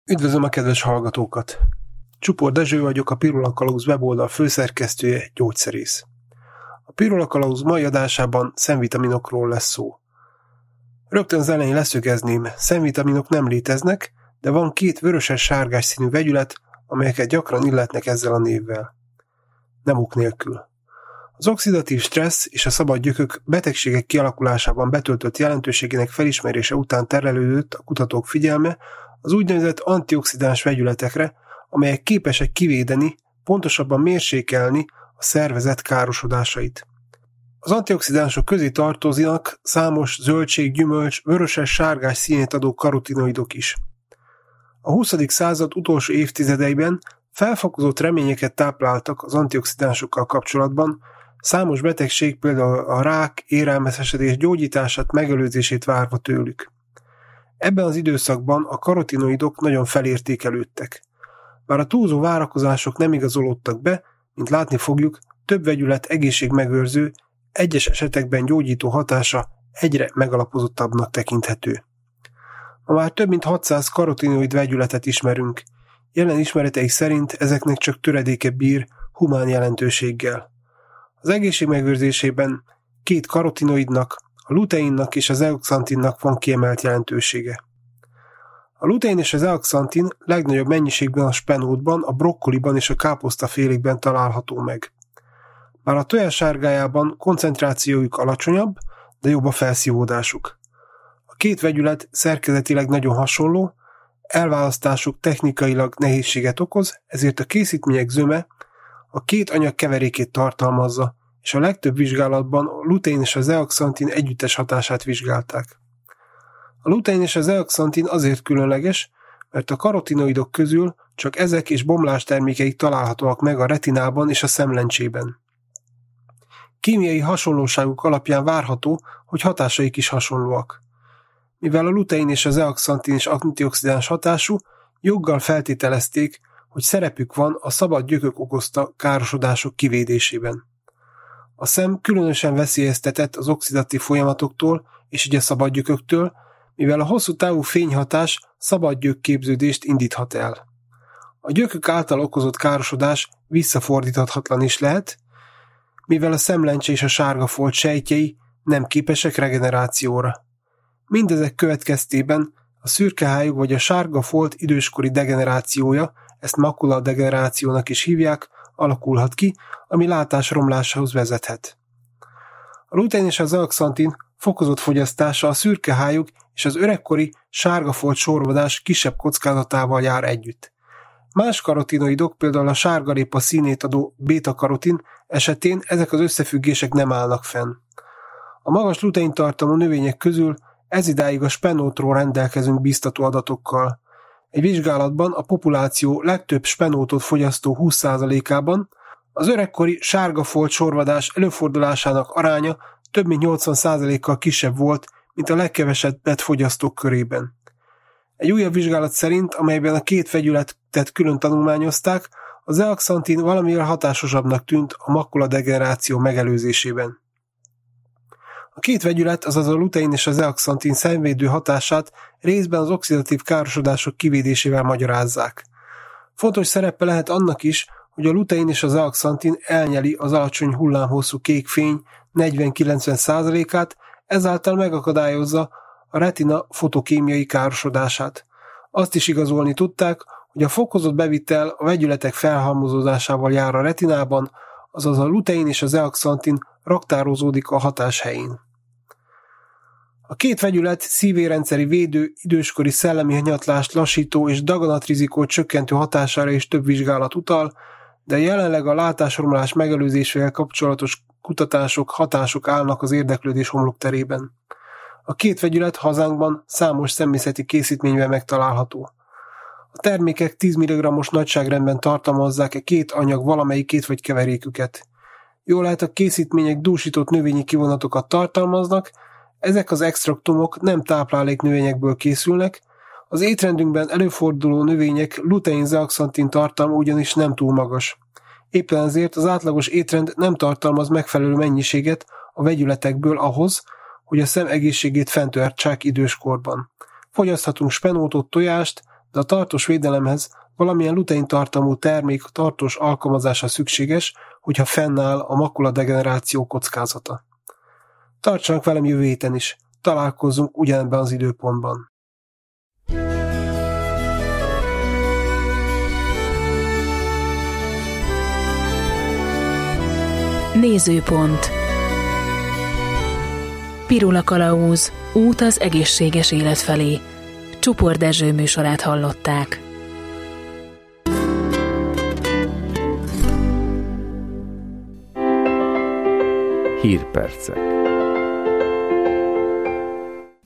Üdvözlöm a kedves hallgatókat! Csupor Dezső vagyok, a Pirula Kalauz weboldal főszerkesztője, gyógyszerész. A Pirula Kalauz mai adásában szemvitaminokról lesz szó. Rögtön az elején leszögezném, szemvitaminok nem léteznek, de van két vöröses-sárgás színű vegyület, amelyeket gyakran illetnek ezzel a névvel. Nem ok nélkül. Az oxidatív stressz és a szabad gyökök betegségek kialakulásában betöltött jelentőségének felismerése után terelődött a kutatók figyelme az úgynevezett antioxidáns vegyületekre, amelyek képesek kivédeni, pontosabban mérsékelni a szervezet károsodásait. Az antioxidánsok közé tartoznak számos zöldség, gyümölcs, vöröses-sárgás színét adó karotinoidok is. A 20. század utolsó évtizedeiben felfokozott reményeket tápláltak az antioxidánsokkal kapcsolatban, számos betegség, például a rák, érelmeszesedés gyógyítását, megelőzését várva tőlük. Ebben az időszakban a karotinoidok nagyon felértékelődtek. Bár a túlzó várakozások nem igazolódtak be, mint látni fogjuk, több vegyület egészségmegőrző, egyes esetekben gyógyító hatása egyre megalapozottabbnak tekinthető. Ma már több mint 600 karotinoid vegyületet ismerünk. Jelen ismereteik szerint ezeknek csak töredéke bír humán jelentőséggel. Az egészségmegőrzésében két karotinoidnak, a luteinnak és az zeaxantinnak van kiemelt jelentősége. A lutein és az zeaxantin legnagyobb mennyiségben a spenótban, a brokkoliban és a káposztafélékben található meg. Bár a tojássárgájában koncentrációjuk alacsonyabb, de jobb a felszívódásuk. A két vegyület szerkezetileg nagyon hasonló, elválasztásuk technikailag nehézséget okoz, ezért a készítmények zöme a két anyag keverékét tartalmazza, és a legtöbb vizsgálatban a lutein és a zeaxantin együttes hatását vizsgálták. A lutein és a zeaxantin azért különleges, mert a karotinoidok közül csak ezek és bomlástermékeik találhatóak meg a retinában és a szemlencsében. Kémiai hasonlóságuk alapján várható, hogy hatásaik is hasonlóak. Mivel a lutein és a zeaxantin is antioxidáns hatású, joggal feltételezték, hogy szerepük van a szabad gyökök okozta károsodások kivédésében. A szem különösen veszélyeztetett az oxidatív folyamatoktól és ugye szabad gyököktől, mivel a hosszú távú fényhatás szabad gyökképződést indíthat el. A gyökök által okozott károsodás visszafordíthatatlan is lehet, mivel a szemlencse és a sárga folt sejtjei nem képesek regenerációra. Mindezek következtében a szürkehályog vagy a sárga folt időskori degenerációja, ezt makuladegenerációnak is hívják, alakulhat ki, ami látásromlásához vezethet. A lutein és a zeaxantin fokozott fogyasztása a szürkehályog és az öregkori sárga folt sorvadás kisebb kockázatával jár együtt. Más karotinoidok, például a sárgarépa színét adó béta-karotin esetén ezek az összefüggések nem állnak fenn. A magas lutein tartalmú növények közül ezidáig a spenótról rendelkezünk biztató adatokkal. Egy vizsgálatban a populáció legtöbb spenótot fogyasztó 20%-ában az öregkori sárga folt sorvadás előfordulásának aránya több mint 80%-kal kisebb volt, mint a legkevesebbet fogyasztók körében. Egy újabb vizsgálat szerint, amelyben a két vegyületet külön tanulmányozták, a zeaxantin valamivel hatásosabbnak tűnt a makuladegeneráció megelőzésében. A két vegyület, azaz a lutein és a zeaxantin szenvedő hatását részben az oxidatív károsodások kivédésével magyarázzák. Fontos szerepe lehet annak is, hogy a lutein és a zeaxantin elnyeli az alacsony hullámhosszú kék fény 40-90%-át, ezáltal megakadályozza a retina fotokémiai károsodását. Azt is igazolni tudták, hogy a fokozott bevitel a vegyületek felhalmozódásával jár a retinában, azaz a lutein és a zeaxantin raktározódik a hatás helyén. A két vegyület szívérendszeri védő, időskori szellemi hanyatlást lassító és daganatrizikót csökkentő hatására is több vizsgálat utal, de jelenleg a látásromlás megelőzésével kapcsolatos kutatások, hatások állnak az érdeklődés homlokterében. A két vegyület hazánkban számos személyzeti készítményben megtalálható. A termékek 10 mg-os nagyságrendben tartalmazzák e két anyag valamelyikét vagy keveréküket. Jól lehet, a készítmények dúsított növényi kivonatokat tartalmaznak, ezek az extraktumok nem tápláléknövényekből készülnek, az étrendünkben előforduló növények lutein-zeaxantin tartalma ugyanis nem túl magas. Éppen ezért az átlagos étrend nem tartalmaz megfelelő mennyiséget a vegyületekből ahhoz, hogy a szem egészségét fenntartsák időskorban. Fogyaszthatunk spenótot, tojást, de a tartós védelemhez valamilyen lutein tartalmú termék tartós alkalmazása szükséges, hogyha fennáll a makuladegeneráció kockázata. Tartsanak velem jövő héten is, találkozzunk ugyanebben az időpontban. Nézőpont. Pirula Kalauz, út az egészséges élet felé. Csupor Dezső műsorát hallották. Hírpercek.